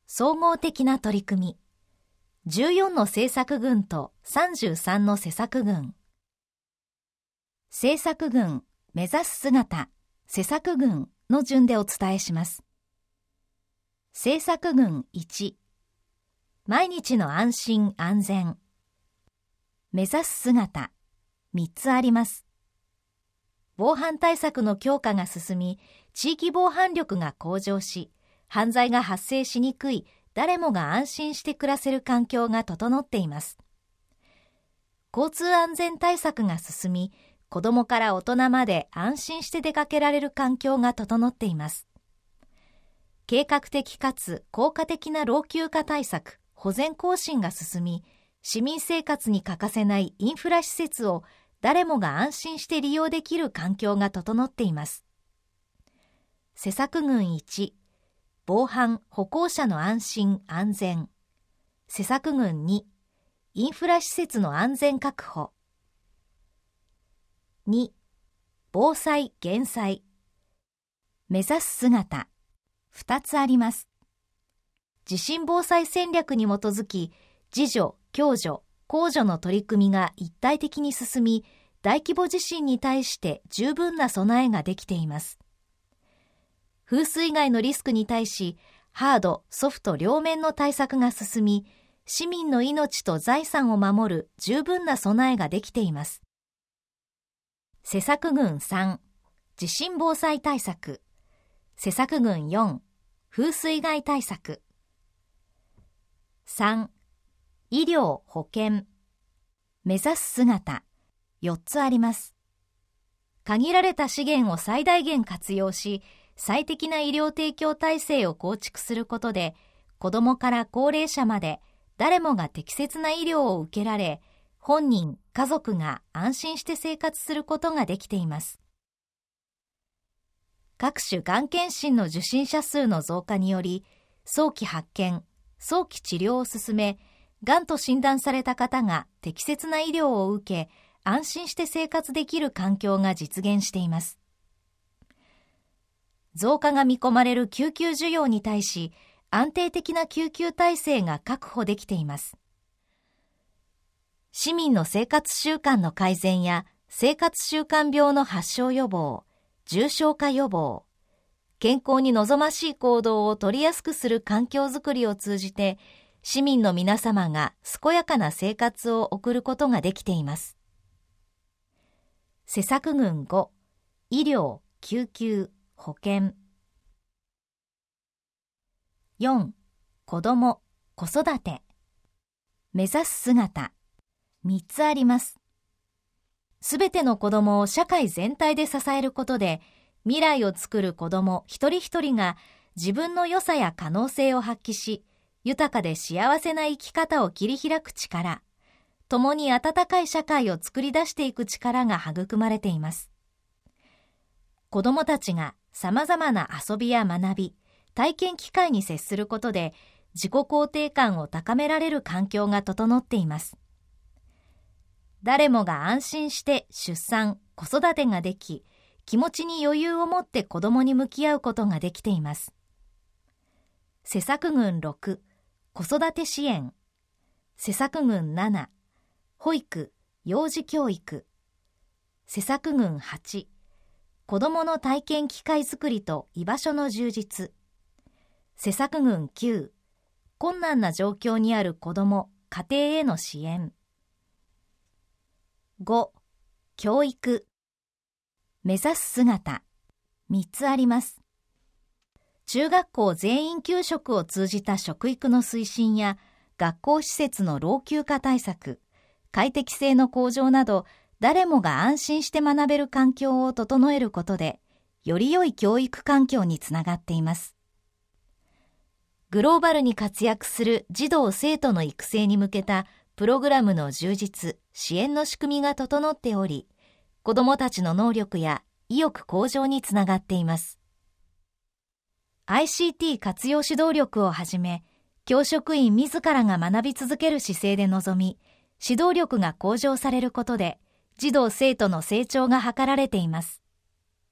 総合的な取り組み、14の政策群と33の施策群。政策群、目指す姿、施策群の順でお伝えします。政策群1、毎日の安心安全。目指す姿、3つあります。防犯対策の強化が進み、地域防犯力が向上し、犯罪が発生しにくい、誰もが安心して暮らせる環境が整っています。交通安全対策が進み、子どもから大人まで安心して出かけられる環境が整っています。計画的かつ効果的な老朽化対策、保全更新が進み、市民生活に欠かせないインフラ施設を誰もが安心して利用できる環境が整っています。施策群1、防犯・歩行者の安心・安全。施策群2、インフラ施設の安全確保。2、防災・減災。目指す姿、2つあります。地震防災戦略に基づき、自助、共助、公助の取り組みが一体的に進み、大規模地震に対して十分な備えができています。風水害のリスクに対し、ハード、ソフト両面の対策が進み、市民の命と財産を守る十分な備えができています。施策群3、地震防災対策。施策群4、風水害対策。3、医療・保健。目指す姿、4つあります。限られた資源を最大限活用し、最適な医療提供体制を構築することで、子どもから高齢者まで誰もが適切な医療を受けられ、本人、家族が安心して生活することができています。各種がん検診の受診者数の増加により、早期発見、早期治療を進め、がんと診断された方が適切な医療を受け、安心して生活できる環境が実現しています。増加が見込まれる救急需要に対し、安定的な救急体制が確保できています。市民の生活習慣の改善や生活習慣病の発症予防、重症化予防、健康に望ましい行動を取りやすくする環境づくりを通じて、市民の皆様が健やかな生活を送ることができています。施策群5、医療・救急・保健。4、子ども・子育て。目指す姿、3つあります。すべての子どもを社会全体で支えることで、未来を作る子ども一人一人が自分の良さや可能性を発揮し、豊かで幸せな生き方を切り開く力、共に温かい社会を作り出していく力が育まれています。子どもたちが様々な遊びや学び、体験機会に接することで自己肯定感を高められる環境が整っています。誰もが安心して出産、子育てができ、気持ちに余裕を持って子どもに向き合うことができています。施策群6、子育て支援。施策群7、保育・幼児教育。施策群8、子どもの体験機会づくりと居場所の充実。施策群9、困難な状況にある子ども・家庭への支援。5、教育。目指す姿、3つあります。中学校全員給食を通じた食育の推進や、学校施設の老朽化対策、快適性の向上など、誰もが安心して学べる環境を整えることで、より良い教育環境につながっています。グローバルに活躍する児童生徒の育成に向けたプログラムの充実、支援の仕組みが整っており、子どもたちの能力や意欲向上につながっています。ICT 活用指導力をはじめ、教職員自らが学び続ける姿勢で臨み、指導力が向上されることで、児童生徒の成長が図られています。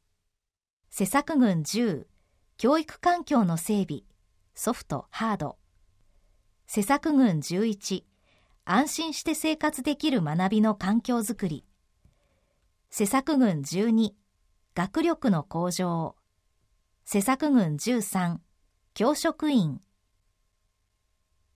施策群10、教育環境の整備、ソフト・ハード、 施策群11、安心して生活できる学びの環境づくり。施策群12、学力の向上。施策群13、教職員、